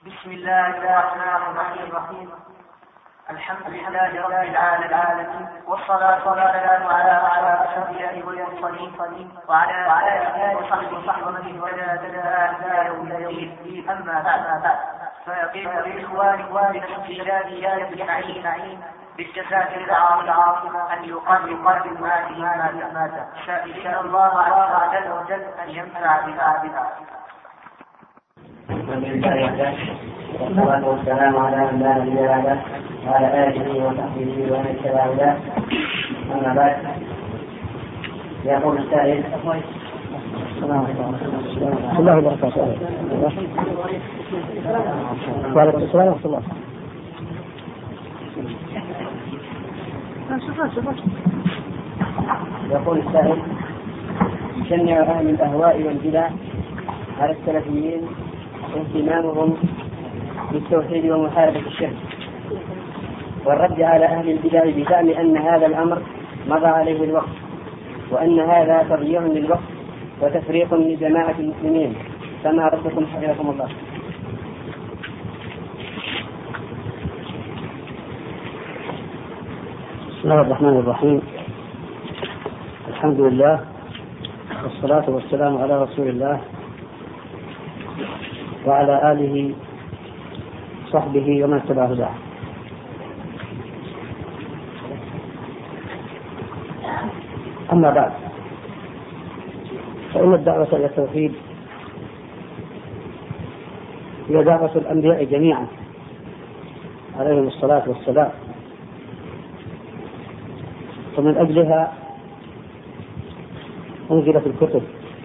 بسم الله الرحمن الرحيم. الحمد لله رب العالمين، والصلاة والسلام على أشرف الأنبياء والمرسلين وعلى آله وصحبه ومن والاه إلى يوم الدين. أما بعد، فيقيم لإخواني في النعيم بالجزاء العظيمة أن يقدم هذه المادة، سائلين الله عز وجل أن ينفع بها. والصلاة والسلام على من لا نبي بعده وعلى آله وصحبه ومن اتبع هداه. أما بعد، يقول السائل: بسم الله وبركاته. وعليكم السلام ورحمة الله. يقول السائل: شنع أهل الأهواء والبدع على السلفيين اهتمامهم بالتوحيد ومحاربة الشرك، والرد على أهل البدع بزعم أن هذا الأمر مضى عليه الوقت، وأن هذا تضييع للوقت وتفريق لجماعة المسلمين، فما ردكم حفظكم الله؟ بسم الله الرحمن الرحيم. الحمد لله، والصلاة والسلام على رسول الله وعلى آله وصحبه ومن اتبع هداه. أما بعد، فإن الدعوة إلى التوحيد هي دعوة الأنبياء جميعا عليهم الصلاة والسلام، ومن أجلها أنزلت الكتب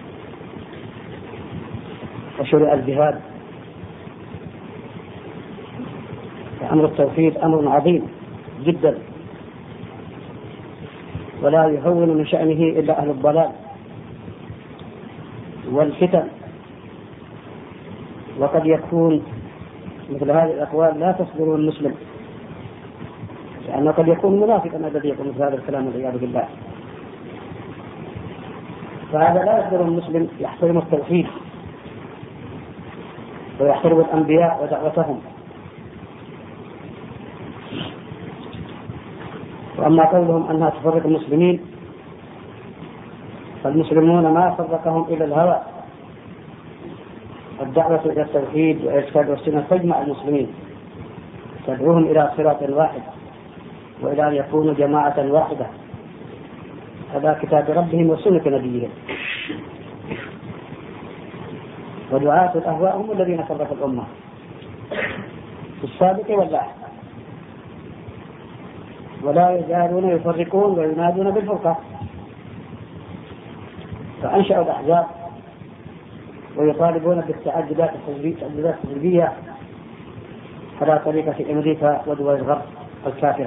وشرع الجهاد. فأمر التوحيد أمر عظيم جدا، ولا يهون من شأنه إلا أهل الضلال والفتن. وقد يكون مثل هذه الأقوال لا تصدر من المسلم، لأنه قد يكون منافقا الذي يقول مثل هذا الكلام والعياذ بالله. فهذا لا يصدر من المسلم يحترم التوحيد ويحترم الأنبياء ودعوتهم. وأما قولهم أنها تفرق المسلمين، فالمسلمون ما فرقهم إلى الهوى. الدعوة إلى التوحيد والإرشاد والسنة تجمع المسلمين، تدعوهم إلى صراط واحد وإلى أن يكونوا جماعة واحدة على كتاب ربهم وسنة نبيهم. ودعاة الأهواء هم الذين فرقوا الأمة في السابق واللاحق، ولا يزالون يفرقون وينادون بالفرقة. فأنشأوا الأحزاب ويطالبون بالتعددات الحزبية على طريقة أمريكا ودول الغرب الكافرة.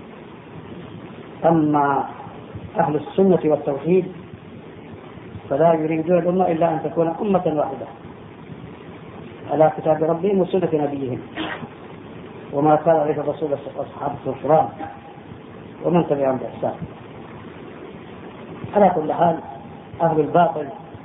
أما أهل السنة والتوحيد فلا يريدون الأمة إلا أن تكون أمة واحدة على كتاب ربهم وسنة نبيهم، وما قال عليه الرسول والصحابة الكرام ومن تبعهم بإحسان. على كل حال، أهل الباطل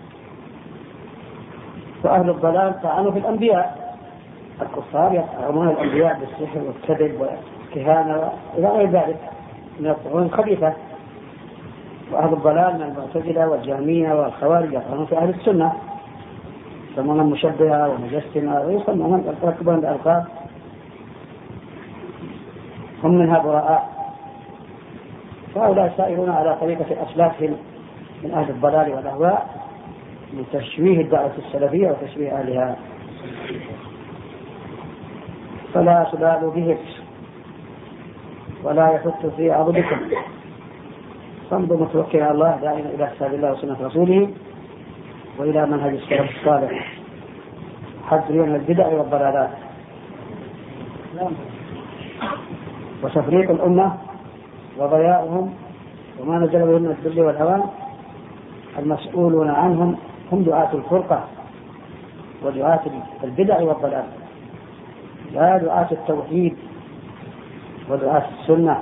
وأهل الضلال طعنوا في الأنبياء. الكفار يطعنون الأنبياء بالسحر والكذب والكهانة إلى غير ذلك من الطعون الخبيثة. وأهل الضلال من المعتزلة والجهمية والخوارج يطعنون في أهل السنة، يسمون المشبهة والمجسمة ويسمون يركبون بألقاب هم منها براء. فهؤلاء سائرون على طريقة أسلافهم من أهل الضلال والأهواء من تشويه الدعوة السلفية وتشويه أهلها. فلا تبالوا بهم ولا يحط في عضدكم، فانظروا متوكل على الله دائما إلى كتاب الله وسنة رسوله وإلى منهج السلف الصالح، حذروا من البدع والضلالات. وتفريق الأمة وضياعهم وما نزل بهم من الذل والهوان المسؤولون عنهم هم دعاة الفرقة ودعاة البدع والضلال، لا دعاة التوحيد ودعاة السنة،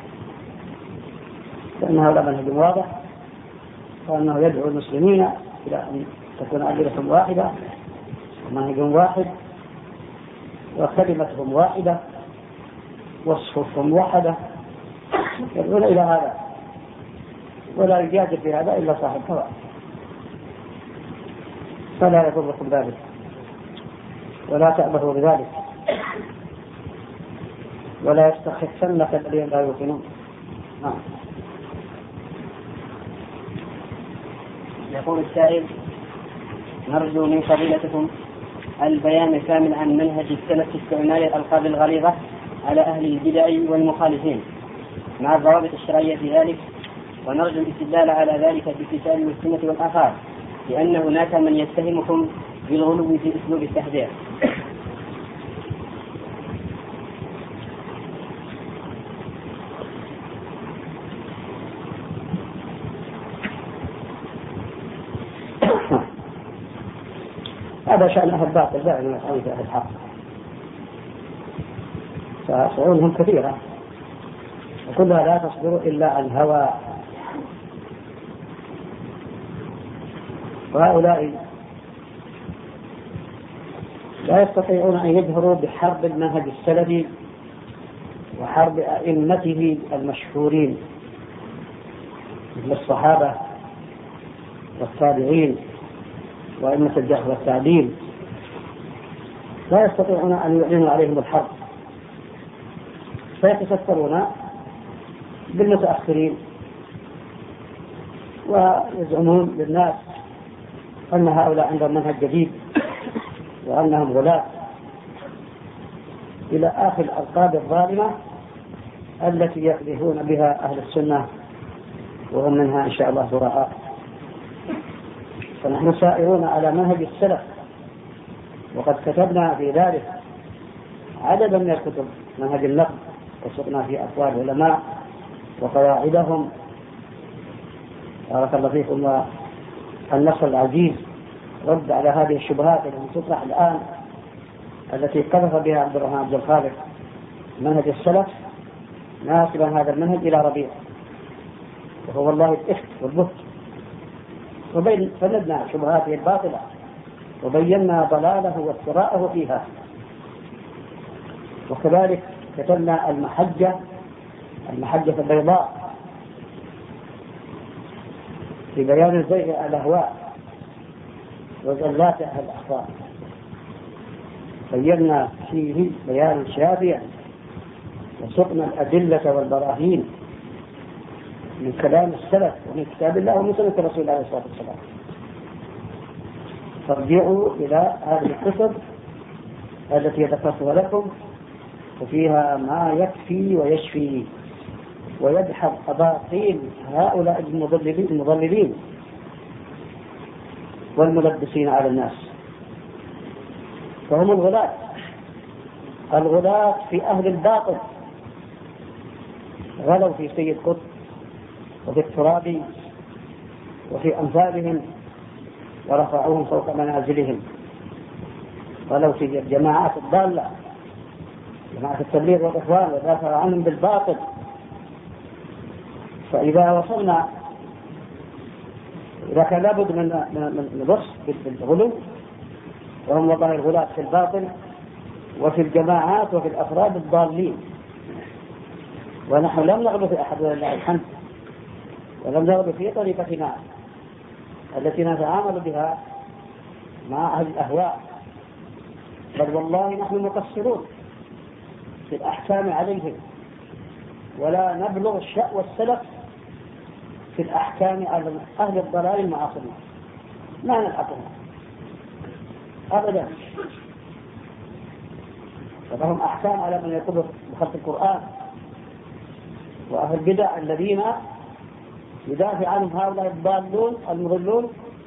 فإنه لا منهج واضح، وأنه يدعو المسلمين إلى أن تكون أدلة واحدة ومنهج واحد وكلمتهم واحدة وصفهم واحدة، يدعون إلى هذا، ولا يجادل في هذا إلا صاحب هوى، فلا يضركم ذلك ولا تأبهوا بذلك، ولا يستخفنك الذين لا يوقنون. يقول السائل: نرجو من فضيلتكم البيان الكامل عن منهج السلف في استعمال الألقاب الغليظة على أهل البدع والمخالفين مع الضوابط الشرعية في ذلك، ونرجو الاستدلال على ذلك في الكتاب والسنة والآثار، لأن هناك من يتهمكم بالغلو في أسلوب التحذير. هذا شأن أهل الباطل دائما يسعون في أهل الحق، فشؤونهم كثيرة وكلها لا تصدر إلا عن هوى، وهؤلاء لا يستطيعون أن يجهروا بحرب المنهج السلفي وحرب أئمته المشهورين مثل الصحابة والتابعين وأئمة الجهل والتعديل، لا يستطيعون أن يعلنوا عليهم الحرب، فيتسترون بالمتأخرين ويزعمون للناس أن هؤلاء عندهم منهج جديد وأنهم غلاة، إلى آخر الألقاب الظالمة التي يقذفون بها أهل السنة وهم منها إن شاء الله براء. فنحن سائرون على منهج السلف، وقد كتبنا في ذلك عددا من الكتب، منهج النقد، وسقنا في أقوال العلماء وقواعدهم، بارك الله فيكم، والنصر العزيز رد على هذه الشبهات التي تطرح الآن، التي قذف بها عبد الرحمن عبد الخالق منهج السلف ناسبا هذا المنهج إلى ربيع، وهو والله الإفك والبهت، فندنا شبهاته الباطلة وبينا ضلاله وافتراءه فيها. وكذلك كتبنا المحجة البيضاء في بيان الزيغ الأهواء وزلات أهل الأخطاء، بينا فيه بيان شافيا وسقنا الأدلة والبراهين من كلام السلف ومن كتاب الله ومن سنة الرسول عليه الصلاة والسلام. فارجعوا إلى هذه الكتب التي ذكرتها لكم، وفيها ما يكفي ويشفي ويدحض أباطيل هؤلاء المضللين والملبسين على الناس، فهم الغلاة في أهل الباطل، غلوا في سيد قطب وفي الترابي وفي أمثالهم ورفعوهم فوق منازلهم، غلوا في الجماعات الضالة، جماعة التبليغ والإخوان، ودافعوا عنهم بالباطل. فإذا وصلنا إذا كان لابد من وصف بالغلو، وهم والله الغلاة في الباطل وفي الجماعات وفي الأفراد الضالين، ونحن لم نغلو في أحد ولله الحمد، ولم نغلو في طريقتنا التي نتعامل بها مع أهل الأهواء، بل والله نحن مقصرون في الأحكام عليهم، ولا نبلغ الشأو والسلف في الأحكام على أهل الضلال المعاصرين، ما نلحقهم أبدا. فلهم أحكام على من يقبض بخلق القرآن وأهل البدع الذين يدافع عنهم هؤلاء الضالون المضلون،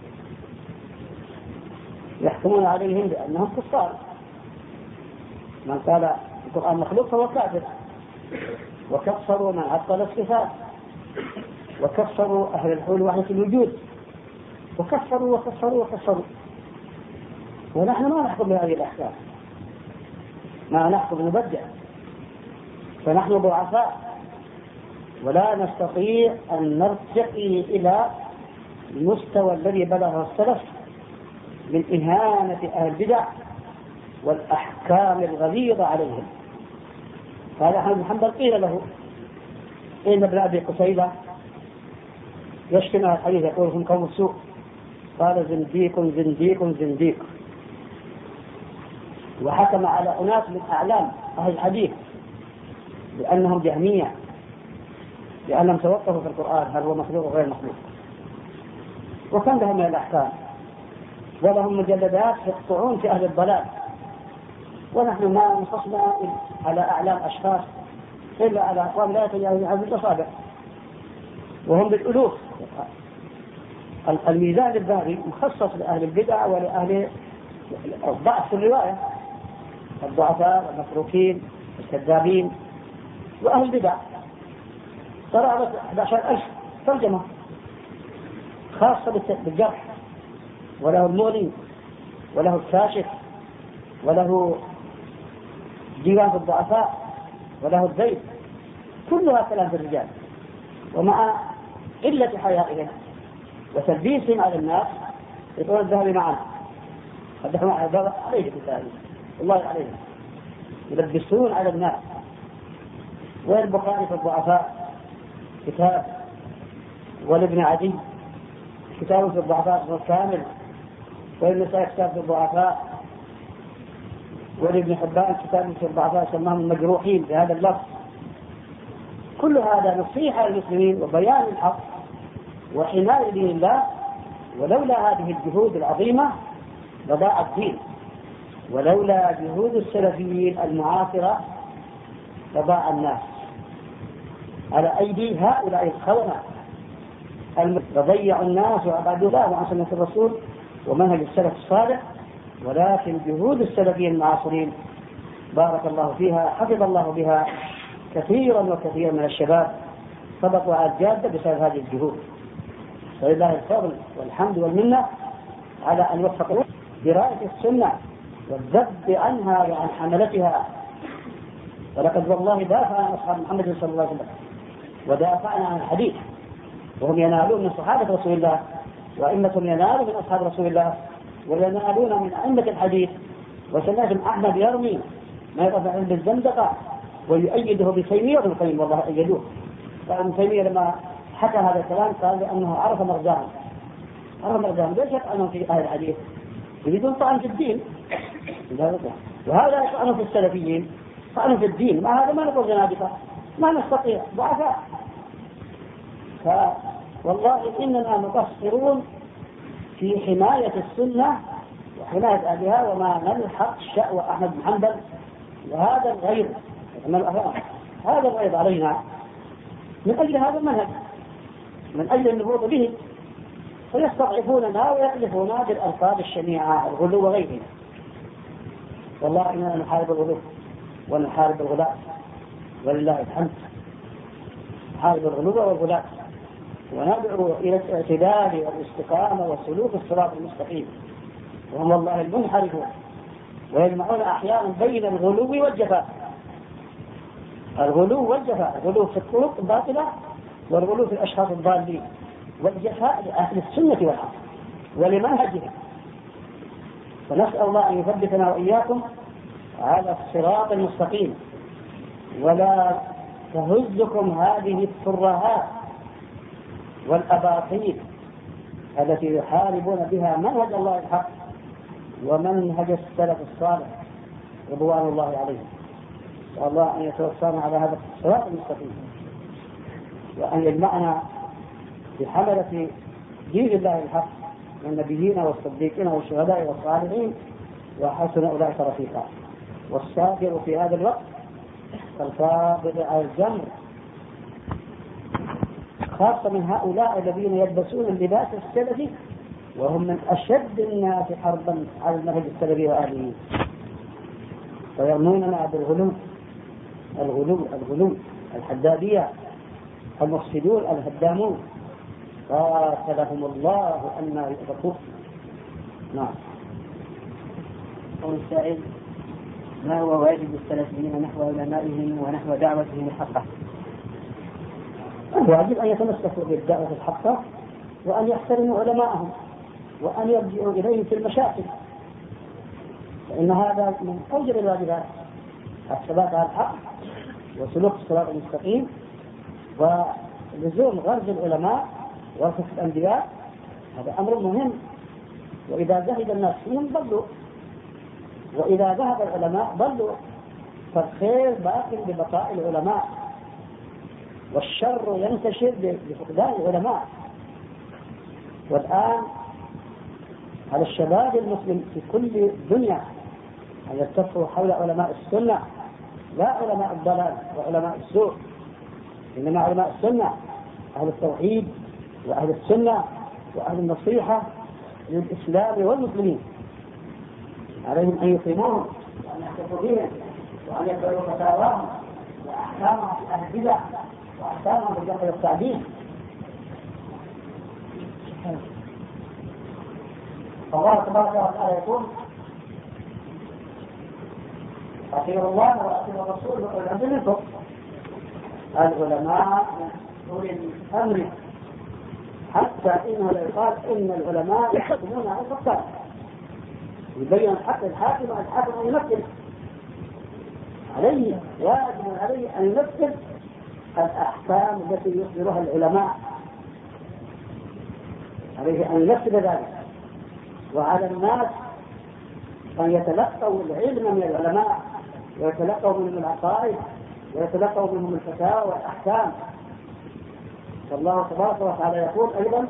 يحكمون عليهم بأنهم كفار. من قال القرآن مخلوق فهو كافر، وكفروا من عطل الصفات، وكفروا أهل الحلول وحدة الوجود، وكفروا وكفروا وكفروا، ونحن ما نحكم بهذه الأحكام، ما نحكم نبدع، فنحن ضعفاء ولا نستطيع أن نرتقي إلى المستوى الذي بلغه السلف من إهانة أهل البدع والأحكام الغليظة عليهم. قال أحمد بن حنبل قيل له إن ابن أبي قتيبة يشتم الحديث يقول هم قوم السوء، قال زنديق زنديق زنديق، وحكم على أناس من أعلام أهل الحديث بأنهم جهمية، لأنهم توقفوا في القرآن هل هو مخلوق وغير مخلوق، وكان لهم من الأحكام ولهم مجلدات في الطعون في أهل الضلال. ونحن ما نخصنا على أعلام أشخاص إلا على أقوام لا يتجاوز هذه الأصابع، وهم بالألوف. الميزان الذهبي مخصص لأهل البدع ولأهل الضعف في الرواية، الضعفاء والمتروكين والكذابين وأهل البدع. قرأت 11,000 ترجمة خاصة بالجرح، وله المغني وله الكاشف وله ديوان في الضعفاء وله الزيت، كلها كلام في الرجال. ومع قلة حيائهم وتلبيسهم على الناس يقول الذهبي معنا قدحوا عليه بتالي الله عليهم يلبسون على الناس. والبخاري في الضعفاء كتاب، والابن عدي كتاب في الضعفاء كامل، والنسائي كتاب في الضعفاء، والابن حبان كتاب في الضعفاء سماهم المجروحين بهذا اللفظ. كل هذا نصيحة للمسلمين وبيان الحق وحماية دين الله. ولولا هذه الجهود العظيمة لضاع الدين، ولولا جهود السلفيين المعاصرة لضاع الناس على أيدي هؤلاء الخونة لضيعوا الناس وأبعدوا الله عن سنة الرسول ومنهج السلف الصالح. ولكن جهود السلفيين المعاصرين بارك الله فيها حفظ الله بها كثيرا وكثيرا من الشباب سبقوا على الجادة بسبب هذه الجهود. ولله الفضل والحمد والمنة على أن وفقوا دراية السنة والذب عنها وعن حملتها. ولقد والله دافع عن أصحاب محمد صلى الله عليه وسلم ودافعنا عن الحديث، وهم ينالون من صحابة رسول الله، وأئمة ينالون من أصحاب رسول الله، وينالون من أئمة الحديث. وسمعتم أحمد يرمي ما يقف عند الزندقة ويؤيده بتيمية وابن القيم والله أيدوه. فابن تيمية لما حكى هذا الكلام قال أنه عرف مرجعهم ليس يطعنون في أهل الحديث يريدون طعن في الدين، وهذا يطعنون في السلفيين طعنوا في الدين. مع هذا ما نقول زنادقة، ما نستطيع ضعفاء. والله إننا مقصرون في حماية السنة وحماية أهلها، وما نلحق شأوى أحمد بن حنبل وهذا الغير هذا الغير علينا من أجل هذا المنهج، من أجل النهوض به. فيستضعفوننا ويقذفونا بالألفاظ الشنيعة الغلو وغيره. والله إننا نحارب الغلو ونحارب الغلاء ولله الحمد. نحارب الغلو والغلاء وندعو إلى الاعتدال والاستقامة وسلوك الصراط المستقيم. وهم والله المنحرفون ويجمعون أحيانا بين الغلو والجفاء. الغلو والجفاء، الغلو في الطرق الباطلة والغلو في الأشخاص الضالين، والجفاء لأهل السنة والحق ولمنهجهم. فنسأل الله أن يثبتنا وإياكم على الصراط المستقيم، ولا تهزكم هذه الترهات والأباطيل التي يحاربون بها منهج الله الحق ومنهج السلف الصالح رضوان الله عليهم. نسأل الله أن يتوفانا على هذا الصراط المستقيم، وأن يجمعنا بحملة دين الله الحق من النبيين والصديقين والشهداء والصالحين وحسن أولئك رفيقا. والصابر في هذا الوقت كالصابر على الجمر، خاصة من هؤلاء الذين يلبسون اللباس السلفي وهم من أشد الناس حربا على المنهج السلفي وأهله، ويرموننا بالغلو الحدادية المفسدون الهدامون، قاتلهم الله أن يؤفكون. نعم. قول السائل: ما هو واجب السلفيين نحو علمائهم ونحو دعوتهم الحقة؟ الواجب أن يتمسكوا بالدعوة الحقة، وأن يحترموا علماءهم، وأن يرجعوا إليهم في المشاكل، فإن هذا من أوجب الواجبات، الثبات على الحق وسلوك الصراط المستقيم ولزوم غرز العلماء ورثة الأنبياء، هذا أمر مهم. وإذا زهد الناس فيهم ضلوا، وإذا ذهب العلماء ضلوا، فالخير باق ببقاء العلماء، والشر ينتشر بفقدان العلماء. والآن على الشباب المسلم في كل الدنيا أن يلتفوا حول علماء السنة، لا علماء الضلال وعلماء السوء، إنما علماء السنة، أهل التوحيد وأهل السنة وأهل النصيحة للإسلام والمسلمين. عليهم أن يقيموهم وأن يحتفوا بهم وأن يتبعوا فتاواهم وأحكامهم في أهل البدع وأحكامهم في الجهل والتعديل. الله تبارك وتعالى يقول: أطيعوا الله وأطيعوا الرسول وأولي الأمر منكم. العلماء أولي الأمر، حتى إنه لا يقال إن العلماء يحكمون على الحكام، يبين الحق الحاكم والحاكم أن يمثل عليه، واجب عليه أن يمثل الأحكام التي يصدرها العلماء، عليه أن يمثل ذلك. وعلى الناس أن يتلقوا العلم من العلماء ويتلقوا منهم العقائد ويتلقوا منهم الفتاوى والأحكام. فالله تبارك وتعالى يقول أيضا: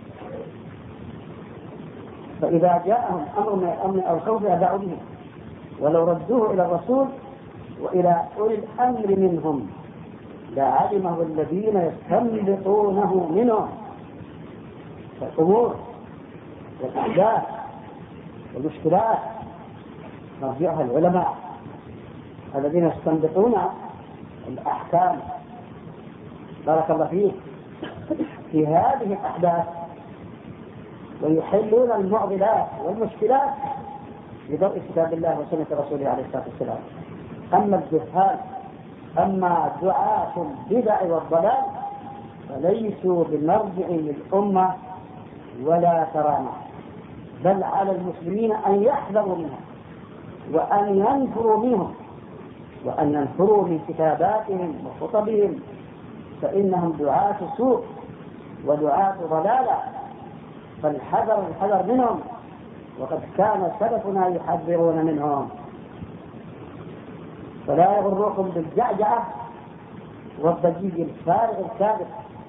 فإذا جاءهم أمر من الأمن أو الخوف أذاعوا به ولو ردوه إلى الرسول وإلى أولي الأمر منهم لعلمه الذين يستنبطونه منهم. فالأمور والأحداث والمشكلات مرجعها العلماء الذين يستنبطون الأحكام. بارك الله فيه في هذه الأحداث ويحلون المعضلات والمشكلات بضوء كتاب الله وسنة رسوله عليه الصلاة والسلام. أما الجهال، أما دعاة البدع والضلال فليسوا بمرجع للأمة ولا كرامة، بل على المسلمين أن يحذروا منهم وأن ينفروا منهم وأن ينفروا من كتاباتهم وخطبهم، فإنهم دعاة سوء ودعاة ضلالة، فالحذر منهم، وقد كان سلفنا يحذرون منهم. فلا يغركم بالجعجعة والضجيج الفارغ الكاذب،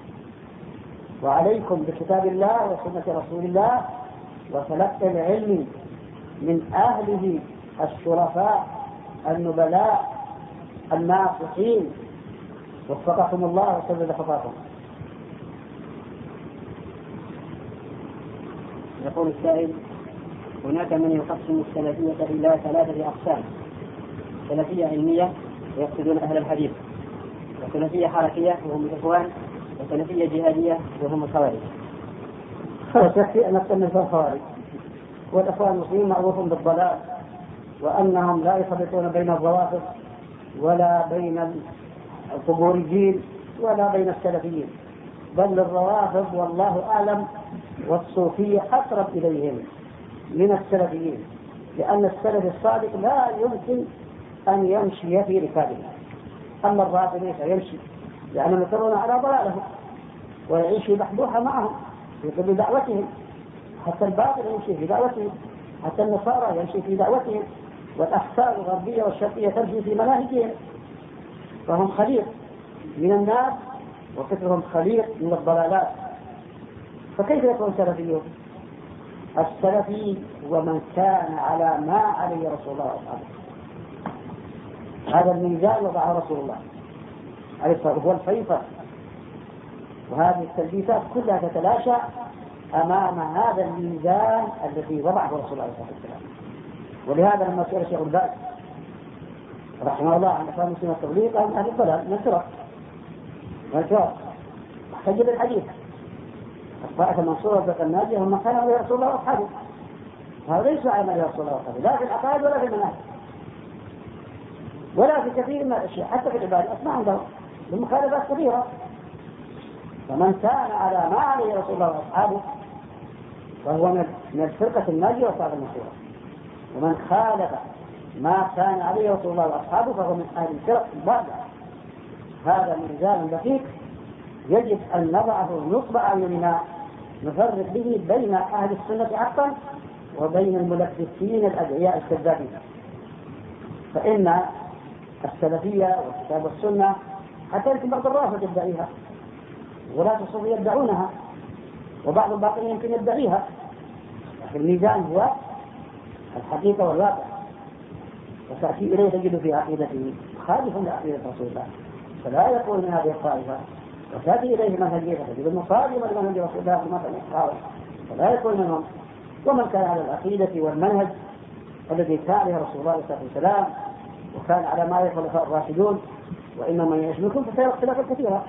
وعليكم بكتاب الله وسنة رسول الله وتلقي العلم من أهله الشرفاء النبلاء الناصحين، وفقكم الله وسدد خطاكم. يقول السائل: هناك من يقسم السلفية إلى 3 أقسام: سلفية علمية ويقصدون أهل الحديث، وسلفية حركية وهم الإخوان، وسلفية جهادية وهم الخوارج. خلاص يكفي أن نصنف الخوارج. والإخوان المسلمين معروف بالضلال، وأنهم لا يفرقون بين الروافض ولا بين القبوريين ولا بين السلفيين، بل الروافض والله أعلم والصوفية أقرب إليهم من السلفيين، لأن السلف الصادق لا يمكن أن يمشي في ركابه. أما الرافضين فيمشي لأنهم يصرون على ضلالهم ويعيش بحبوحة معهم في كل دعوتهم، حتى الباطل يمشي في دعوتهم، حتى النصارى يمشي في دعوتهم، والأحساب الغربية والشرقية تمشي في مناهجهم، فهم خليط من الناس وفكرهم خليط من الضلالات. فكيف يكون سلفيهم؟ السلفي هو من كان على ما عليه رسول الله وأصحابه. هذا الميزان وضعه رسول الله عليه الصلاة والسلام، هو الفيصل. وهذه التلبيسات كلها تتلاشى أمام هذا الميزان الذي وضعه رسول الله عليه الصلاة والسلام. ولهذا لما سئل الشيخ الباز رحمه الله عن إخوان المسلمين التبليغ قال: أهل الضلال من الفرق احتج بالحديث: الطائفة المنصورة في الناجية هم كان عليه رسول الله وأصحابه. هذا ليس على عليه رسول الله وأصحابه، لا في العقائد ولا في المناهج ولا في كثير من الأشياء، حتى في العبادات ما عندهم المخالفات كثيرة. فمن كان على ما عليه رسول الله وأصحابه فهو من الفرقة الناجية وصاحب المنصورة. ومن خالف ما كان عليه رسول الله وأصحابه فهو من أهل الفرق الباطلة. هذا ميزان دقيق يجب أن نضعه نصب أعيننا نفرق به بين أهل السنة حقا وبين الملبسين الأدعياء الكذابين. فإن السلفية والكتاب والسنة حتى يمكن بعض الرافض يدعيها ولا تصوف يدعونها وبعض الباقين يمكن يدعيها، لكن الميزان هو الحقيقة والواقع. وتأتي إليه تجد في عقيدته خالف لعقيدة رسول الله فلا يقول من هذه الطائفة، وتأتي إليه منهجية تجد المصادم لمنهج رسول الله فلا يقول منهم. ومن كان على العقيدة والمنهج الذي كان عليه رسول الله صلى الله عليه وسلم وكان على ما الخلفاء الراشدون وإنما من يشمكم فسيرى اختلافا كثيرا.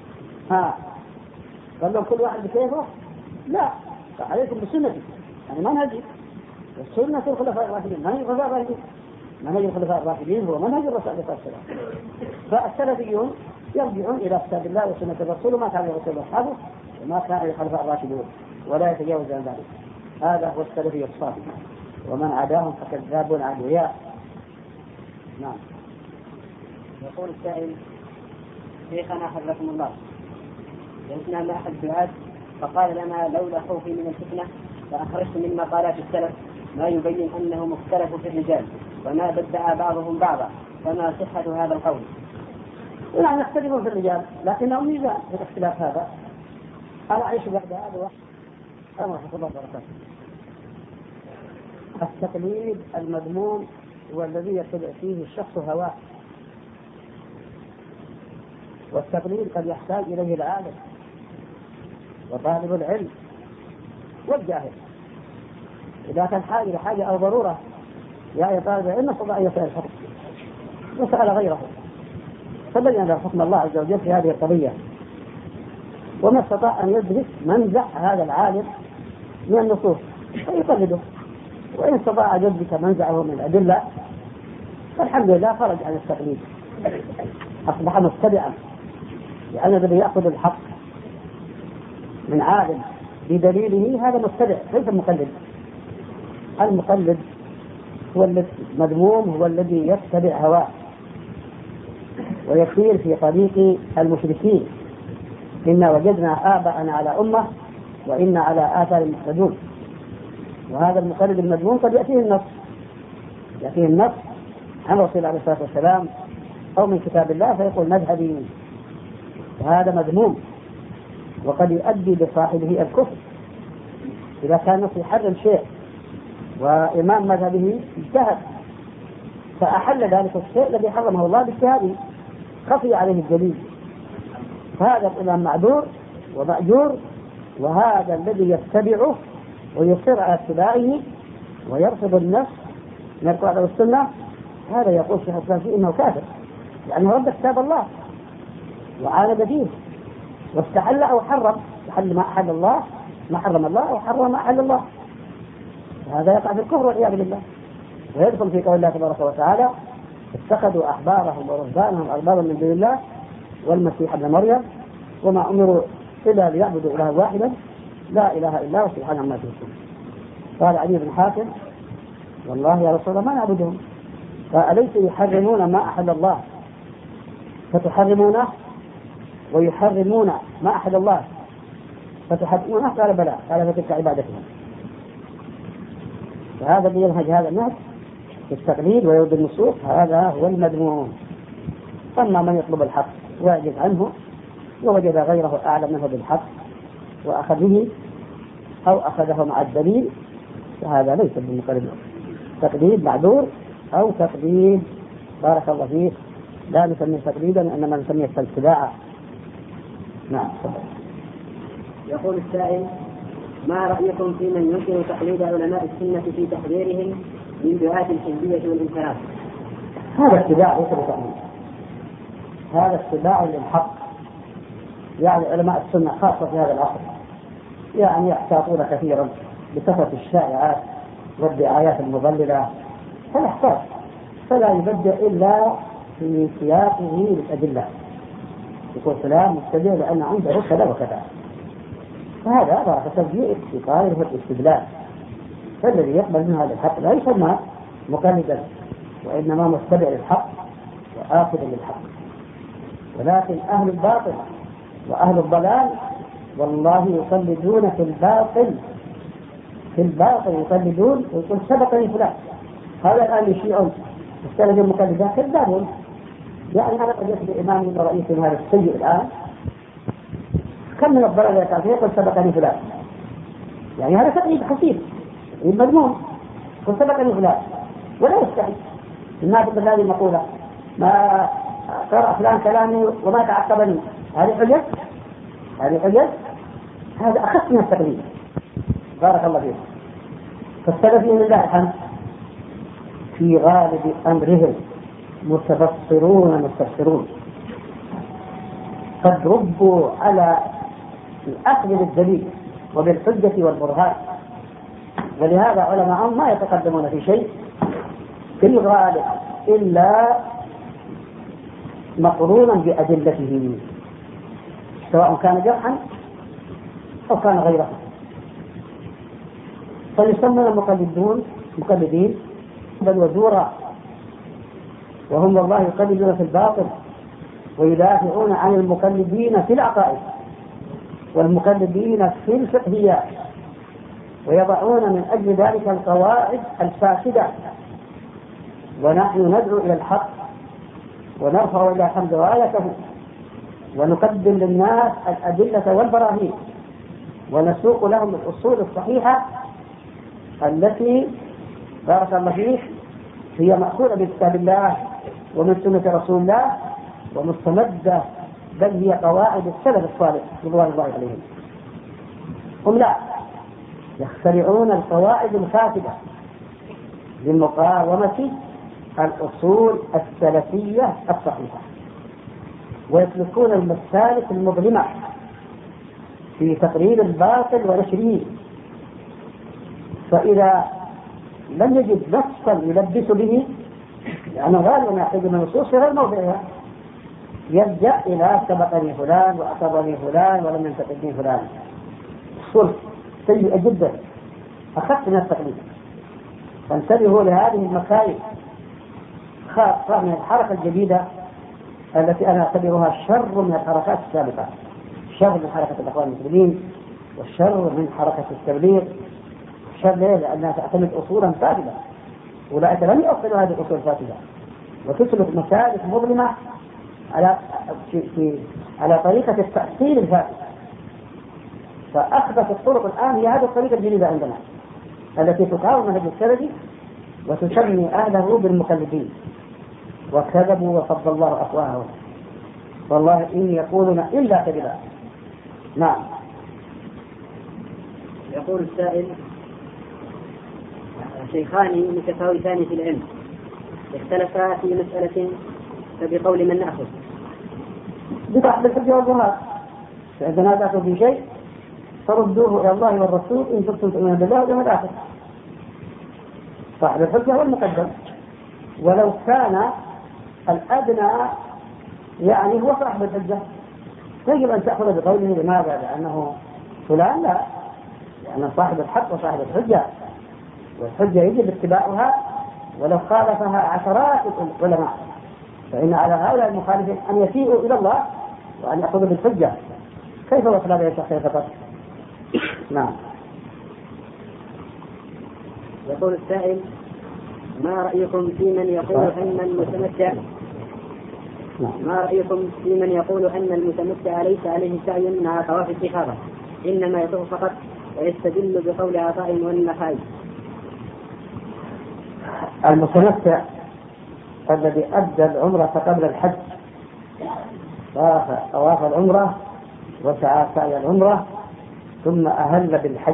قال لهم كل واحد بكيفه؟ لا، فعليكم بسنتي يعني منهجي والسنة الخلفاء الراشدين. منهج الخلفاء الراشدين هو منهج الرسول صلى الله عليه وسلم. فالسلفيون يرجعون إلى كتاب الله وسنة الرسول وما كان الرسول أصحابه وما كان الخلفاء الراشدون ولا يتجاوز عن ذلك. هذا هو السلفي الصافي، ومن عداهم فكذاب عدوياء. نعم. يقول السائل: شيخنا حفظكم الله، جلسنا مع أحد الدعاة فقال لنا: لولا خوفي من الفتنة فأخرجت من مقالات السلف ما يبين أنهم اختلفوا في الرجال وما بدع بعضهم بعضا، فما صحة هذا القول؟ يعني يختلفون في الرجال لكنهم ميزان في الاختلاف هذا. أنا أعيش بعد هذا ورحمة الله وبركاته. التقليد المذموم هو الذي يتبع فيه الشخص هواه، والتقليد قد يحتاج إليه العالم وطالب العلم والجاهل. إذا كان حاجة أو ضرورة يا طالب العلم استطاع أن يسأل الحكم وسأل غيره فبين له حكم الله عز وجل في هذه القضية، وما استطاع أن يدرك منزع هذا العالم من النصوص فيقلده، وإن استطاع أن يدرك منزعه من الأدلة فالحمد لله خرج عن التقليد أصبح متبعا، لأن الذي يأخذ الحق من عالم بدليله هذا متبع ليس مقلد. المقلد هو المذموم هو الذي يتبع هواه ويسير في طريق المشركين. إنا وجدنا آباءنا على أمة وإنا على آثار مقتدون. وهذا المقلد المذموم قد يأتيه النص عن رسول الله عليه الصلاة والسلام أو من كتاب الله فيقول مذهبي، وهذا مذموم وقد يؤدي بصاحبه الكفر إذا كان يحرم شيء وإمام مذهبه اجتهد فأحل ذلك الشيء الذي حرمه الله باجتهاده خفي عليه الدليل، فهذا الإمام معذور ومأجور. وهذا الذي يتبعه ويصر على اتباعه ويرفض النص من القرآن والسنة هذا يقول شيخ الإسلام فيه إنه كافر، لأنه رد كتاب الله وعاند فيه واستحل أو حرم، استحل ما أحل الله ما حرم الله أو حرم ما أحل الله، هذا يقع في الكفر والعياذ بالله. ويدخل في قول الله تبارك وتعالى: اتخذوا أحبارهم ورهبانهم أربابا من دون الله والمسيح ابن مريم وما أمروا إلا ليعبدوا إلها واحدا لا إله إلا هو سبحانه عما يشركون. قال علي بن حاتم: والله يا رسول الله ما نعبدهم، فأليس يحرمون ما أحل الله فتحرمونه ويحرمون ما أحل الله فتحرمونه؟ قال بلى، قال فتلك عبادتهم. فهذا اللي ينهج هذا النهج في التقليد ويرد النصوص هذا هو المذموم. أما من يطلب الحق ويعجز عنه ووجد غيره أعلم منه بالحق وأخذ به أو أخذه مع الدليل فهذا ليس بالمقلد، تقليد معذور أو تقليد بارك الله فيه لا نسميه تقليدا إنما نسميه اتباعا. نعم. يقول السائل: ما رأيكم في من ينكر تقليد علماء السنة في تحذيرهم من دعاة الحزبية والانحراف؟ هذا اتباع ليس بتقليد، هذا اتباع للحق. يعني علماء السنة خاصة في هذا العصر يعني يحتاطون كثيرا بكثرة الشائعات والدعايات المضللة فيحتاج فلا يبدأ إلا في سياقه للأدلة، يقول فلان مبتدع لأن عنده كذا وكذا، فهذا تشجيع في قائله الاستدلال. فالذي يقبل من هذا الحق لا يسمى مقلدا، وإنما متبع للحق وآخذ للحق. ولكن أهل الباطل وأهل الضلال والله يقلدون في الباطل يقلدون، ويقول سبقني فلان. هذا الآن يشيعون مستند المقلدات كذابون. يعني أنا قد يكتب إمامي ورئيس هذا السيء الآن كم من الضلال يقال يقول سبقني فلان، يعني هذا تقليد خفيف مذموم. قل سبقني فلان ولا يستحي. الناس بالذي مقولة ما قرأ فلان كلامي وما تعقبني، هذه حجة؟ هذا أخف من التقليد. بارك الله فيك. فالسلفيين لله الحمد في غالب أمرهم متبصرون مستبصرون، قد ربوا على الأخذ بالدليل وبالحجة والبرهان، ولهذا علماء ما يتقدمون في شيء في الغالب إلا مقرونا بأدلته، سواء كان جرحا أو كان غيره. فيسمون المقلدين بل وزورا، وهم والله يقلدون في الباطل ويدافعون عن المقلدين في العقائد والمقلدين في الفقهيات، ويضعون من أجل ذلك القواعد الفاسدة. ونحن ندعو إلى الحق ونرفع إلى حمد رايته ونقدم للناس الأدلة والبراهين، ونسوق لهم الأصول الصحيحة التي بارك الله فيه هي مأخوذة بكتاب الله ومن سنة رسول الله ومستمدة، بل هي قواعد السلف الصالح رضوان الله عليهم. هم لا يخترعون القواعد الفاسدة لمقاومة الأصول السلفية الصحيحة، ويسلكون المسالك المظلمة في تقرير الباطل ونشره. فإذا لم يجد نصا يلبس به، لأنه غالبا يحتاج من النصوص في غير موضعها، يلجأ إلى سبقني فلان وأصابني فلان ولم ينتقدني فلان. الصلح سيئة جدا، أخذت من التقليد. فانتبهوا لهذه المكايد، خاصة من الحركة الجديدة التي أنا أعتبرها شر من الحركات السابقة، شر من حركة الأخوان المسلمين والشر من حركة التبليغ. شر ليه؟ لأنها تعتمد أصولا فاسدة، أولئك لم يؤصلوا هذه الأصول الفاسدة، وتسلك مسالك مظلمة على طريقة التأصيل الفاسد. فأخبث الطرق الآن هي هذه الطريقة الجديدة عندنا التي تقاوم منهج السلفي وتسمي أهله بالمقلدين، وكذبوا وفضل الله أفواههم والله إن يقولون إلا كذبا. نعم. يقول السائل: شيخان متفاوتان في العلم اختلفا في مسألة، فبقول من نأخذ؟ بتحت الحجة والبرهان. فإذا نازعتم في شيء فردوه إلى الله والرسول إن كنتم تؤمنون بالله واليوم الآخر. صاحب الحجة هو المقدم، ولو كان الأدنى يعني هو صاحب الحجة يجب أن تأخذ بقوله. لماذا؟ لأنه فلان لا، لأن صاحب الحق وصاحب الحجة، والحجة يجب اتباعها ولو خالفها عشرات العلماء. فإن على هؤلاء المخالفين أن يسيئوا إلى الله وأن يأخذوا بالحجة. كيف وصل هذا الشخص فقط؟ نعم. يقول السائل: ما رأيكم في من يقول أن المتمتع ليس عليه سعي مع طواف الإفاضة، إنما يطوف فقط ويستدل بقول عطاء والنخعي؟ المتمتع الذي أدى العمرة قبل الحج طواف العمرة وسعى سعي العمرة ثم أهل بالحج،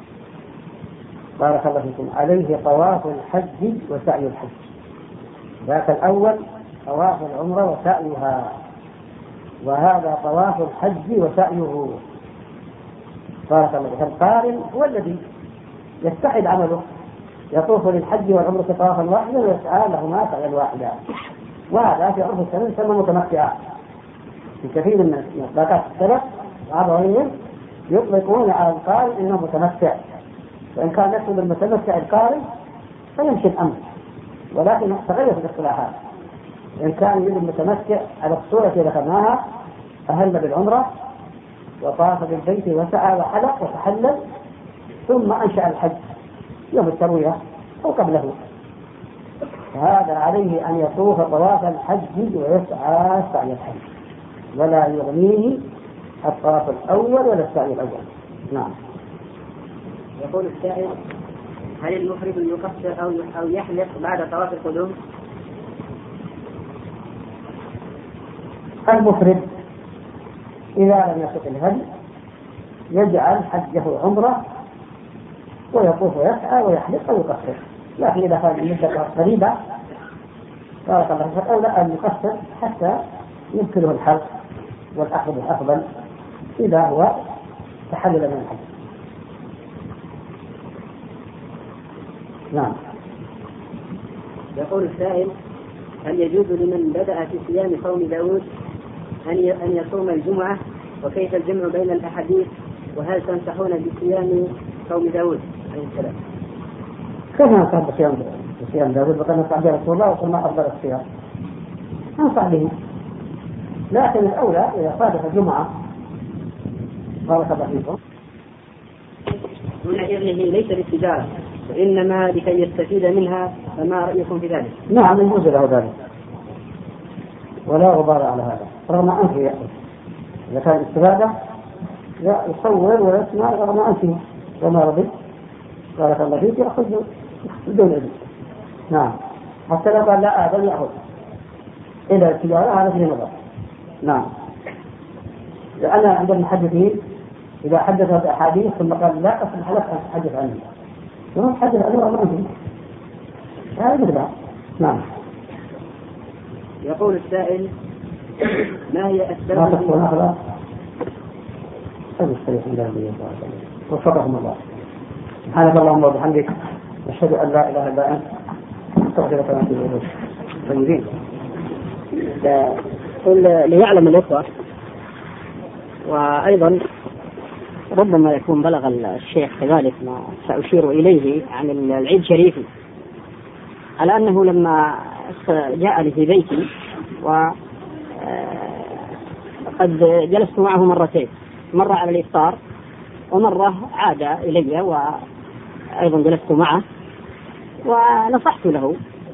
بارك الله فيكم، عليه طواف الحج وسعي الحج. ذاك الأول طواف العمرة وسعيها، وهذا طواف الحج وسعيه، بارك الله فيكم. القارن هو الذي يتحد عمله، يطوف للحج والعمرة طوافا واحدا ويسعى لهما سعيا واحدا، وهذا في عرف السنة يسمى متمتعا. في كثير من إطلاقات السلف وعبرهم يطلقون على القارن إنه متمتع، وإن كان يقصد المتمتع القارن فيمشي الأمر، ولكن تغيرت الاصطلاحات. إن كان يريد المتمتع على الصورة التي ذكرناها أهل بالعمرة وطاف بالبيت وسعى وحلق وتحلل ثم أنشأ الحج يوم التروية أو قبله، فهذا عليه أن يطوف طواف الحج ويسعى سعي الحج، ولا يغنيه الطواف الأول ولا السعي الأول. نعم. يقول السائل: هل المفرد يقصر أو يحلق بعد طواف القدوم؟ المفرد إذا لم يسق الهدي يجعل حجه عمرة ويطوف ويسعى ويحلق أو يقصر، لكن إذا كان المدة قريبة بارك الله فيك أولى أن يقصر حتى يمكنه الحلق والأخذ الأفضل إذا هو تحلل من الحج. نعم. يقول السائل: هل يجوز لمن بدأ في صيام صوم داود أن يصوم الجمعة؟ وكيف الجمع بين الأحاديث؟ وهل تنصحون بصيام صوم داود عليه السلام؟ كيف ننصح بصيام داود وقد نصح به رسول الله وقال ما أفضل الصيام؟ ننصح به، لكن الأولى إذا صادف الجمعة بارك الله فيكم دون إذنه ليس للتجارة وإنما لكي يستفيد منها، فما رأيكم في ذلك؟ نعم يجوز له ذلك ولا غبار على هذا، رغم أنفه يأخذ إذا كان استفادة يصور ويسمع رغم أنفه وما رضي بارك الله فيك يأخذ بدون إذن. نعم، حتى لو قال لا أعظم يأخذ إلى التجارة هذا فيه نظر. نعم، لأن عند المحدثين إذا حدث بأحاديث ثم قال لا أصلح لك أن تحدث عنه ثم تحدث عنه رغم أنفه هذا مثل. نعم. يقول السائل: ما هي أسباب وفقكم الله. سبحانك اللهم وبحمدك أشهد أن لا إله إلا أنت أستغفرك وأتوب إليك. ليعلم الأخوة، وأيضا ربما يكون بلغ الشيخ كذلك ما سأشير إليه عن العيد شريفي، على أنه لما جاء لي في بيتي وقد جلست معه مرتين، مرة على الإفطار ومرة عاد إلي وأيضا جلست معه ونصحت له،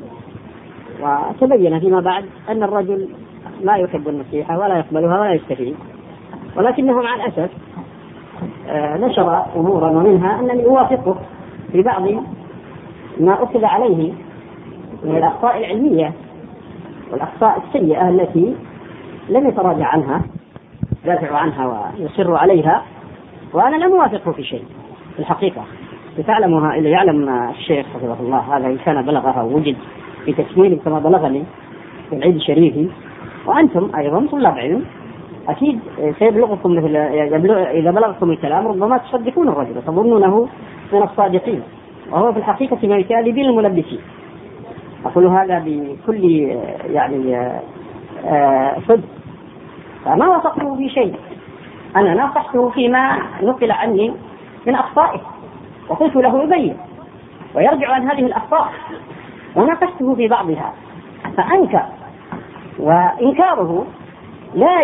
وتبين فيما بعد أن الرجل لا يحب النصيحة ولا يقبلها ولا يستفيد، ولكنه مع الأسف نشر أمورا ومنها أنني أوافقه في بعض ما أخذ عليه من الأخطاء العلمية والأخطاء السيئة التي لم يتراجع عنها يدافع عنها ويصر عليها، وأنا لم أوافقه في شيء في الحقيقة. لتعلمها إلا يعلم الشيخ حفظه الله هذا إن كان بلغها ووجد في تسميل كما بلغني في العيد الشريفي، وأنتم أيضا طلاب علم أكيد سيبلغكم مثل إذا بلغكم الكلام ربما تصدقون الرجل وتظنونه من الصادقين، وهو في الحقيقة ما يكالي بالملبسين. أقول هذا بكل يعني صدق، فما وثقته في شيء، أنا ناقشته فيما نقل عني من أخطائه وقلت له يبين ويرجع عن هذه الأخطاء، وناقشته في بعضها فأنكر، وإنكاره لا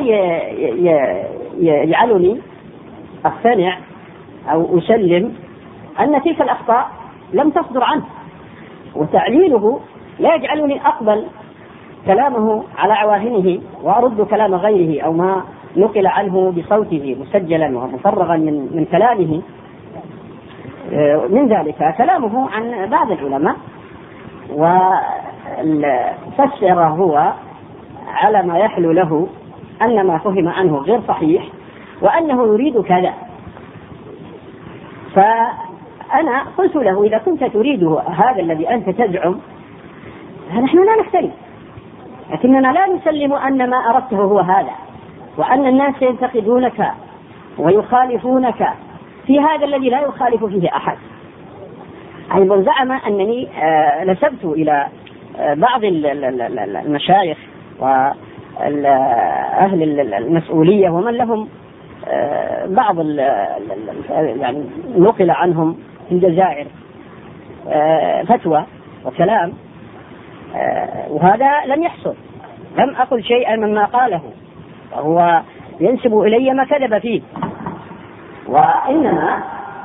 يجعلني أقتنع أو أسلم أن تلك الأخطاء لم تصدر عنه، وتعليله لا يجعلني أقبل كلامه على عواهنه وأرد كلام غيره أو ما نقل عنه بصوته مسجلا ومفرغا من كلامه. من ذلك كلامه عن بعض العلماء، وفسر هو على ما يحلو له أن ما فهم عنه غير صحيح وأنه يريد كذا. فأنا قلت له إذا كنت تريد هذا الذي أنت تزعم نحن لا نختلف، لكننا لا نسلم أن ما أردته هو هذا، وأن الناس ينتقدونك ويخالفونك في هذا الذي لا يخالف فيه أحد. أيضا زعم أنني نسبت إلى بعض المشايخ وأهل المسؤولية ومن لهم بعض يعني نقل عنهم في الجزائر فتوى وكلام وهذا لم يحصل، لم أقل شيئا مما قاله، وهو ينسب إلي ما كذب فيه، وإنما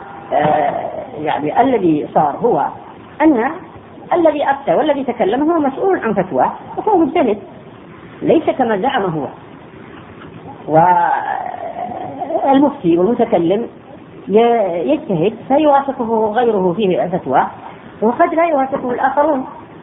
يعني الذي صار هو أن الذي أفتى والذي تكلم هو مسؤول عن فتواه وهو مجتهد، ليس كما زعم هو. والمفتي والمتكلم يجتهد فيوافقه غيره فيه فتواه وقد لا يوافقه الآخرون،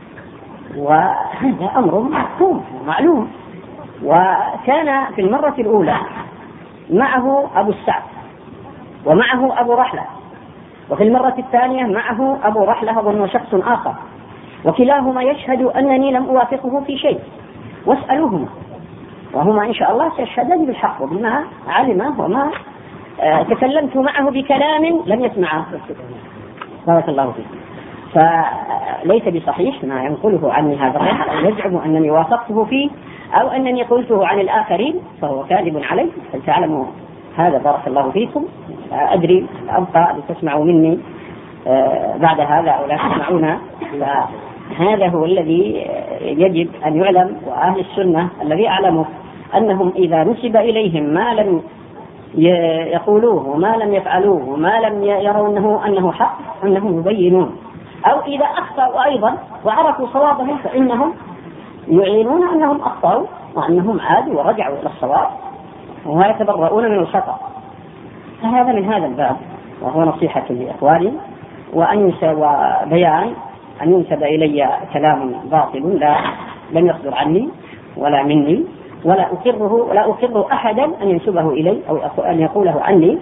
وهذا أمر مفهوم ومعلوم. وكان في المرة الأولى معه أبو السعد ومعه أبو رحلة، وفي المرة الثانية معه أبو رحلة أظن شخص آخر، وكلاهما يشهد أنني لم أوافقه في شيء، واسألوهما وهما إن شاء الله سيشهدان بالحق وبما علمه وما تكلمت معه بكلام لم يسمعه. بارك الله فيك. فليس بصحيح ما ينقله عني هذا الرجل أو يزعم أنني وافقته فيه أو أنني قلته عن الآخرين، فهو كاذب عليه. فلتعلموا هذا. بارك الله فيكم. أدري أبقى لتسمعوا مني بعد هذا أو لا تسمعون، فهذا هو الذي يجب أن يعلم. وأهل السنة الذي أعلمه أنهم إذا نسب إليهم ما لم يقولوه وما لم يفعلوه وما لم يروا أنه حق أنهم يبينون، أو إذا أخطأوا أيضا وعرفوا صوابهم فإنهم يعلنون أنهم أخطأوا وأنهم عادوا ورجعوا إلى الصواب ويتبرؤون من الخطأ. فهذا من هذا الباب، وهو نصيحة لإخواني وبيان أن ينسب إلي كلام باطل لم يصدر عني ولا مني، ولا أقر أحدا أن ينسبه إلي أو أن يقوله عني.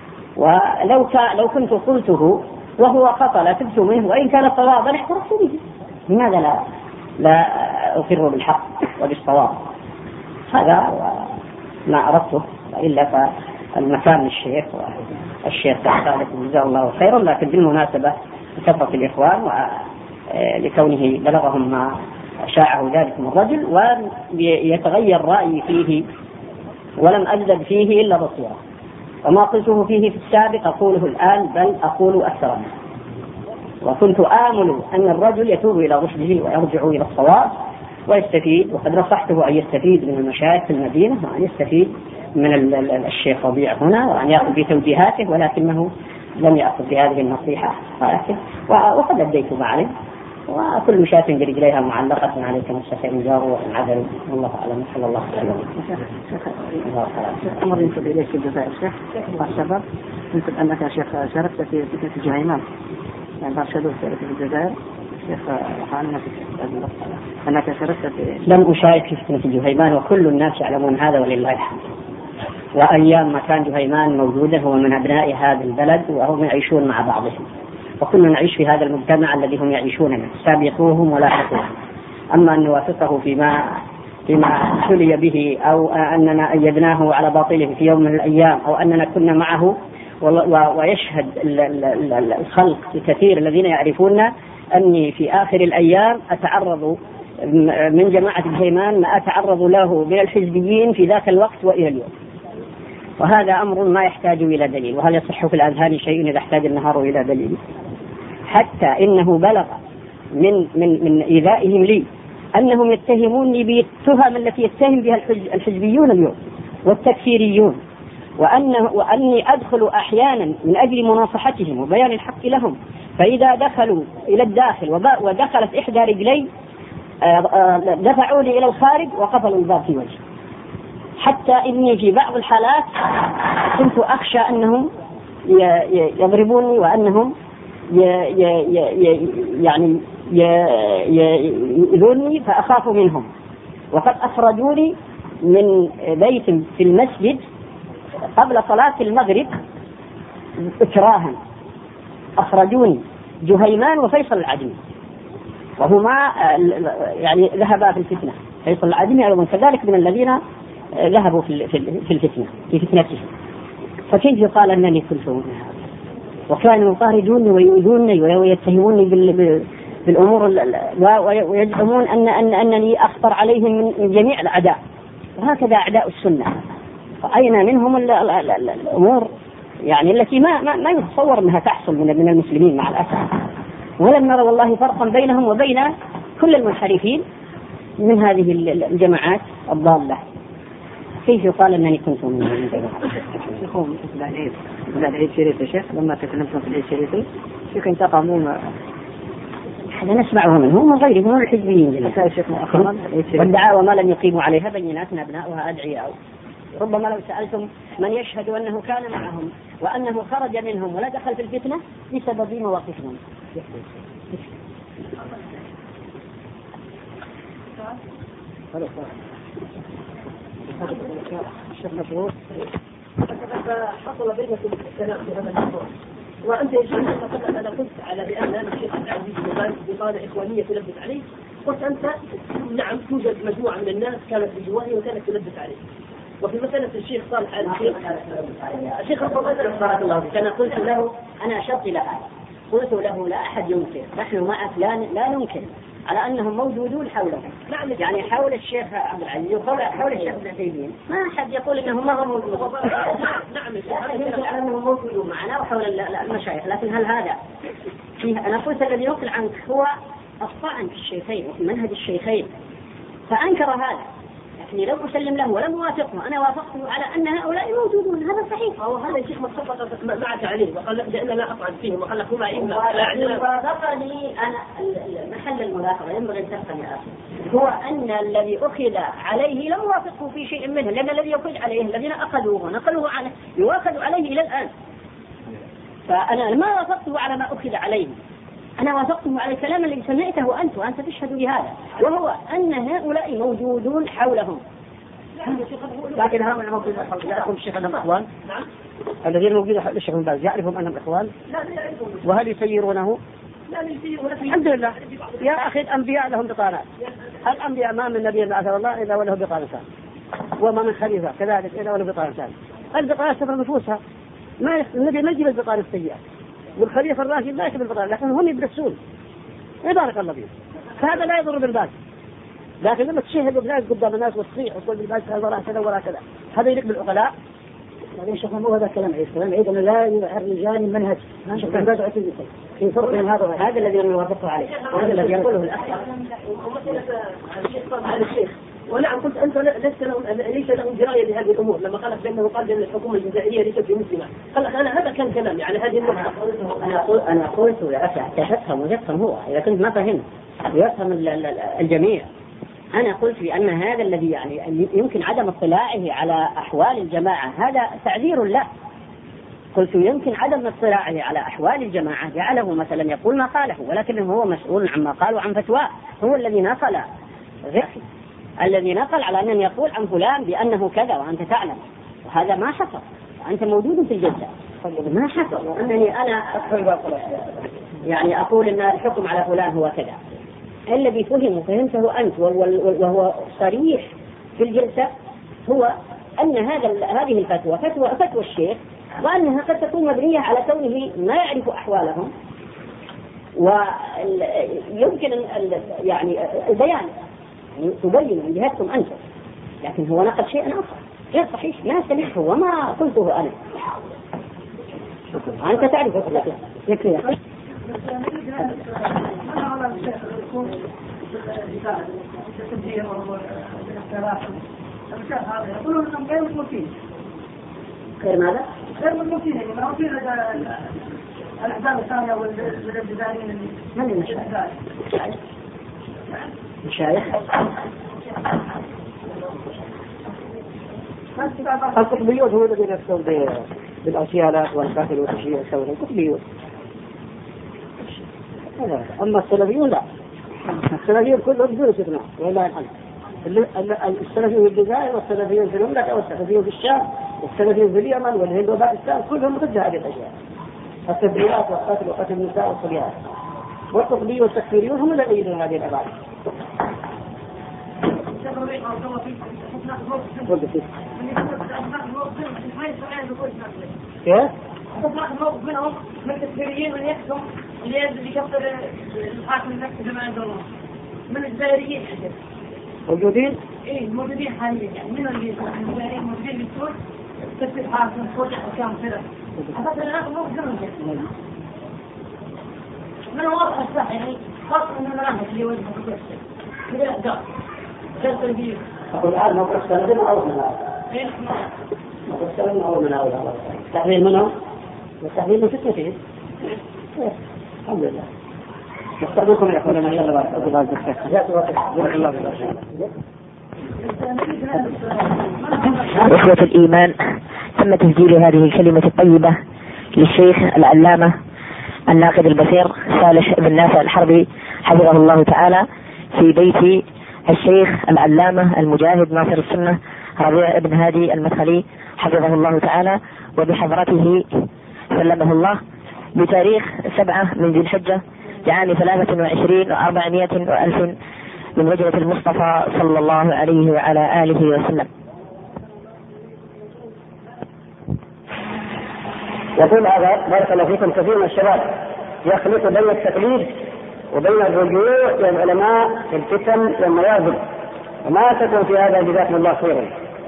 ولو كنت قلته وهو خطأ لتبت منه، وإن كان صوابا احترقت به. لماذا لا أقر بالحق وبالصواب؟ هذا ما أردته، وإلا فالمكان للشيخ والشيخ خالد جزاه الله خيرا، لكن بالمناسبة لكثرة الإخوان ولكونه بلغهم ما شاعه ذلك من الرجل ويتغير رأيي فيه ولم أزدد فيه إلا بصيرة، وما قلته فيه في السابق أقوله الآن بل أقول أكثر منه. وكنت آمل أن الرجل يتوب إلى رشده ويرجع إلى الصواب ويستفيد، وقد نصحته أن يستفيد من المشايخ في المدينة وأن يستفيد من الشيخ ربيع هنا وأن يأخذ بتوجيهاته، ولكنه لم يأخذ بهذه النصيحة وقد أديت ما عليه. وكل مشاة برجليها معلقة عليك مستقيم جار وعدل. والله أعلم. صلى الله عليه وسلم. أمر ينسب إليك الجزائر شيخ والسبب ينسب أنك شيخ شاركت في فتنة الجهيمان، يعني برشدوا في الجزائر شيخ قال أنك شاركت في. لم أشارك في فتنة الجهيمان، وكل الناس يعلمون هذا ولله الحمد. وأيام ما كان جهيمان موجودة هو من أبناء هذا البلد وهم يعيشون مع بعضهم، وكنا نعيش في هذا المجتمع الذي هم يعيشون منه، سابقوهم ولاحقوهم. أما أن نوافقه فيما حلي به أو أننا أيدناه على باطله في يوم من الأيام أو أننا كنا معه، ويشهد الخلق الكثير الذين يعرفون أني في آخر الأيام أتعرض من جماعة الجهيمان ما أتعرض له من الحزبيين في ذاك الوقت وإلى اليوم. وهذا أمر ما يحتاج إلى دليل، وهل يصح في الأذهان شيء إذا احتاج النهار إلى دليل؟ حتى إنه بلغ من إيذائهم لي أنهم يتهموني بالتهم التي يتهم بها الحزبيون اليوم والتكفيريون، وأني أدخل أحيانا من أجل مناصحتهم وبيان الحق لهم، فإذا دخلوا إلى الداخل ودخلت إحدى رجلي دفعوني إلى الخارج وقفلوا الباب في وجهي، حتى إني في بعض الحالات كنت أخشى أنهم يضربوني وأنهم يعني يؤذوني فأخاف منهم. وقد أخرجوني من بيت في المسجد قبل صلاة المغرب إكراها، أخرجوني جهيمان وفيصل العدمي، وهما يعني ذهبا في الفتنة. فيصل العدمي أيضا كذلك من الذين ذهبوا في الفتنة في فتنتهم. فكيف قال أنني كنت هذا؟ وكانوا يطاردوني ويؤذوني ويتهموني بالأمور ويزعمون أنني أخطر عليهم من جميع الأعداء، وهكذا أعداء السنة. فأين منهم الأمور يعني التي ما يتصور أنها تحصل من المسلمين مع الأسف. ولم نرى والله فرقا بينهم وبين كل المنحرفين من هذه الجماعات الضالة. كيف يقال أنني كنت من يقوم بعد عيد شريط يا شيخ، لما تكلمتم في العيد شريطي شيخ انتقموا هذا نسمعه منهم ومن غيرهم من الحزبيين والدعاوى ما لم يقيموا عليها بينات أبناؤها أدعياء. ربما لو سألتم من يشهد أنه كان معهم وأنه خرج منهم ولا دخل في الفتنة بسبب مواقفهم. حصل بينكم الكلام في هذا الموضوع، وأنت يا شيخ أنا قلت على بأن الشيخ عبد العزيز بطانة إخوانية تلبس عليه، قلت أنت نعم توجد مجموعة من الناس كانت بجواره وكانت تلبس عليه. وفي مسألة الشيخ صالح الشيخ بارك الله فيك، أنا قلت له أنا أشرت إلى هذا، قلت له لا أحد ينكر، نحن معك لا ننكر على أنهم موجودون حولهم، يعني حول الشيخ عبد العزيز وحول الشيخ ابن عثيمين ما أحد يقول إنهم ما هم موجودون. نعم يمكن على أنهم موجودون معنا وحول المشايخ، لكن هل هذا فيه؟ أنا قلت الذي ينقل عنك هو الطعن في الشيخين وفي منهج الشيخين، فأنكر هذا، لكني لم أسلم له ولم أوافقه، أنا وافقته على أن هؤلاء موجودون، هذا صحيح. وهذا الشيخ مصطفى معك عليه وقال لأن لا أطعن فيهم وقال لكم أئمة. وافقني أنا محل الملاحظة ينبغي أن تفهم يا أخي، هو أن الذي أخذ عليه لم أوافقه في شيء منه، لأن الذي يأخذ عليه الذين أخذوه نقلوه عنه يؤخذ عليه إلى الآن، فأنا ما وافقته على ما أخذ عليه، أنا وافقته على الكلام الذي سمعته أنت وأنت تشهد بهذا، وهو أن هؤلاء موجودون حولهم. لكن هؤلاء موجودون يعرفون الشيخ أنهم إخوان؟ الذين موجودون حول الشيخ الباز يعرفون أنهم إخوان؟ وهل يسيرونه؟ الحمد لله يا أخي، الأنبياء لهم بطانات، الأنبياء ما من نبي بعث الله إلا وله بطانتان، وما من خليفة كذلك إلا وله بطانتان. البطانات تفرق نفوسها، ما النبي ما يجيب البطانة السيئة، والخليفة الراشد لا يكتب البطانة، لكن هم يدرسون بارك الله فيهم، فهذا لا يضر بالباس. لكن لما تشهد الناس قدام الناس وتصيح وتقول بالباس وراء كذا وراء كذا، هذا يليق بالعقلاء. هذا يشوف مو هذا الكلام عيد، كلام عيد أنه لا الرجال المنهج في فرق بين هذا الذي نوافقه عليه وهذا الذي يقوله الأخ. ونعم قلت أنت ليس لهم دراية بهذه الأمور، لما قالت بأنه قال بأن الحكومة الجزائرية ليست بمسلمة، قال أنا هذا كان كلامي على هذه النقطة. أنا قلت يا أخي تفهم ويفهم هو، إذا كنت ما فهمت ويفهم الجميع. أنا قلت بأن هذا الذي يعني يمكن عدم اطلاعه على أحوال الجماعة هذا تعذير له. قلت يمكن عدم اطلاعه على أحوال الجماعة جعله مثلا يقول ما قاله، ولكنه هو مسؤول عما قال وعن فتواه، هو الذي نقل الذي نقل على أن يقول عن فلان بأنه كذا وأنت تعلم، وهذا ما حصل، أنت موجود في الجلسة ما حصل، وأنني أنا يعني أقول أن الحكم على فلان هو كذا. الذي فهمته أنت وهو صريح في الجلسة هو أن هذه الفتوى فتوى الشيخ، وأنها قد تكون مبنية على كونه ما يعرف أحوالهم، ويمكن يعني البيان تبين من جهتكم أنتم، لكن هو نقل شيئا آخر غير صحيح ما سمعته وما قلته أنا. أنت تعرف يكفي يا أخي. يقولون أنهم غير مطلوبين. غير ماذا؟ غير مطلوبين، يعني ما هو في الأحزاب الثانية والجزائريين. من المشايخ؟ مشايخ؟ القطبيون هو الذين يفتون بالأوسيالات والكافر والتشييع والثورة، القطبيون. أما السلفيون لا، السلفيون كلهم بدون استثناء والله الحمد. السلفيون في الجزائر والسلفيون في المملكة والسلفيون في الشام والسلفيون في اليمن والهند وباكستان كلهم ضد هذه الأشياء، التفريعات والقتل وقتل النساء والصبيان. والقطبيون والتكفيريون هم الذين يريدون هذه الأبعاد. كيف؟ الموقف منهم من التكفيريين من يحكم اللي يكفر الحاكم النفسي كما عند الله من الجزائريين موجودين؟ ايه موجودين حاليا، يعني من الجزائريين موجودين بالسور تكفير الحاكم فوق حكام كذا. أعتقد أن هذا موقف من هو واضح الصح، يعني خاصة من المناهج اللي وجهها كذا قال كان تنبيه. أقول الآن موقف سند أو مناول. موقف سند أو مناول. تحليل منه والتحليل من فتنة فيه. الحمد لله. نستقبلكم يا أخوانا ما شاء الله. إخوة الإيمان، تم تسجيل هذه الكلمة الطيبة للشيخ العلامة الناقد البصير صالح بن نافع الحربي حفظه الله تعالى في بيت الشيخ العلامة المجاهد ناصر السنة ربيع بن هادي المدخلي حفظه الله تعالى وبحضرته سلمه الله بتاريخ 7 من ذي الحجة لعام 23 و400 وألف من هجرة المصطفى صلى الله عليه وعلى آله وسلم. يقول هذا بارك الله فيكم كثير من الشباب يخلط بين التقليد وبين الرجوع إلى العلماء في الفتن والمواهب، وما تكون في هذا جزاكم الله خيرا.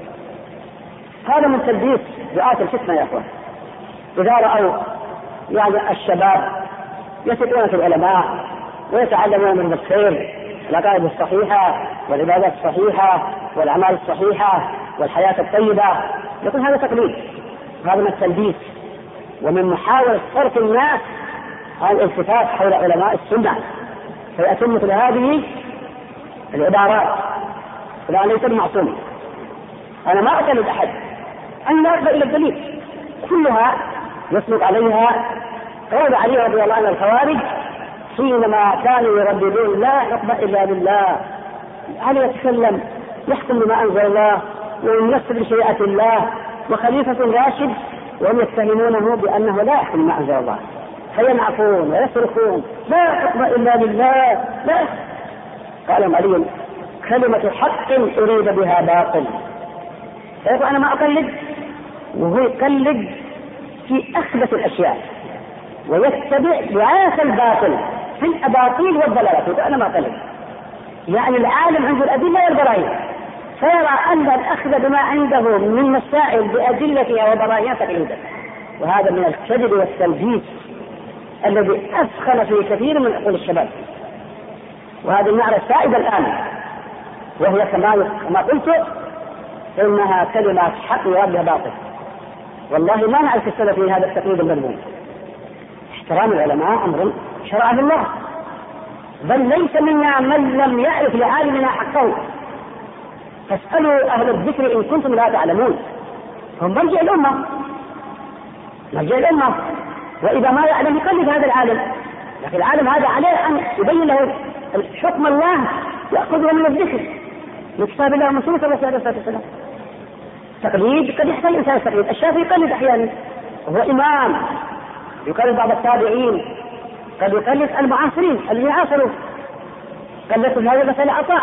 هذا من تلبيس دعاة الفتنة يا أخوان. إذا رأوا يعني الشباب يثقون في العلماء ويتعلمون من الخير العقائد الصحيحة والعبادات الصحيحة والأعمال الصحيحة والحياة الطيبة، يقول هذا تقليد. هذا من التلبيس ومن محاولة صرف الناس عن الالتفات حول علماء السنة، فيأتون مثل هذه العبارات. فلا ليس بمعصوم، أنا ما أقلد أحد، أنا لا أقبل إلى الدليل، كلها يسلط عليها قول علي رضي الله عنه الخوارج حينما كانوا يرددون لا حكم إلا بالله، علي يتكلم يحكم بما أنزل الله ويمثل بشريعة الله وخليفة راشد، وهم يتهمونه بأنه لا يحكم بما أنزل الله، فينعفون ويصرخون لا حكم إلا بالله. لا، قال علي كلمة حق أريد بها باطل. فيقول أنا ما أقلد، وهو يقلد في أخبث الأشياء ويتبع دعاة الباطل في الأباطيل والضلالات. يقول أنا ما أقلد، يعني العالم عنده الأدلة والبراهين، فيرى أن الأخذ بما عنده من مسائل بأدلتها وبراهينها تقليدا، وهذا من الكذب والتلبيس الذي أسخن في كثير من عقول الشباب. وهذه المعنى السائد الآن، وهي كما قلت إنها كلمة حق يراد بها باطل. والله ما نعرف السبب في هذا التقليد المذموم. احترام العلماء أمر شرعه الله، بل ليس منا من لم يعرف لعالمنا حقه. فاسألوا أهل الذكر إن كنتم لا تعلمون، هم مرجع الأمة، مرجع الأمة، وإذا ما يعلم يقلد هذا العالم. لكن العالم هذا عليه أن يبين له حكم الله يأخذه من الذكر من كتاب الله ومن سنة الرسول عليه الصلاة والسلام. تقليد قد يحتاج الإنسان التقليد. الشافعي يقلد أحيانا وهو إمام، يقلد بعض التابعين، قد يقلد المعاصرين الذين عاصروا، قلدت هذا مثل عطاء،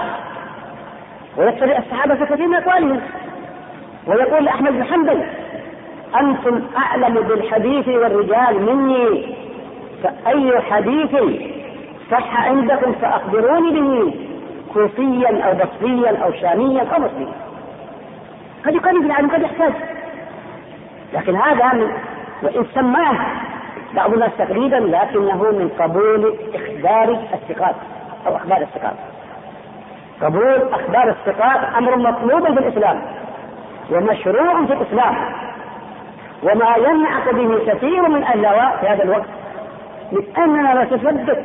ويتبع الصحابة في كثير من أقوالهم. ويقول لأحمد بن حنبل أنتم أعلم بالحديث والرجال مني، فأي حديث صح عندكم فأخبروني به، كوفيا أو بصريا أو شاميا أو مصريا. قد يقلد العالم قد يحتاج، لكن هذا من وإن سماه بعض الناس تقليدا لكنه من قبول إخبار الثقات أو أخبار الثقات. قبول أخبار الثقات أمر مطلوب في الإسلام ومشروع في الإسلام، وما ينعق به كثير من الهواء في هذا الوقت من أننا نتصدق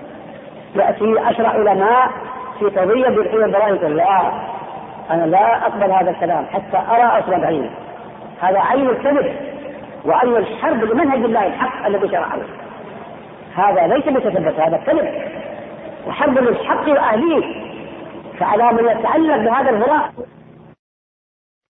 يأتي 10 علماء في قضية بالحية البراهين، لا، أنا لا أقبل هذا الكلام حتى أرى أصلا بعيني. هذا عين الكذب وعين الحرب لمنهج الله الحق الذي شرعه. هذا ليس بتثبت، هذا كذب وحرب للحق وأهليه. فعلى من يتعلق بهذا الهراء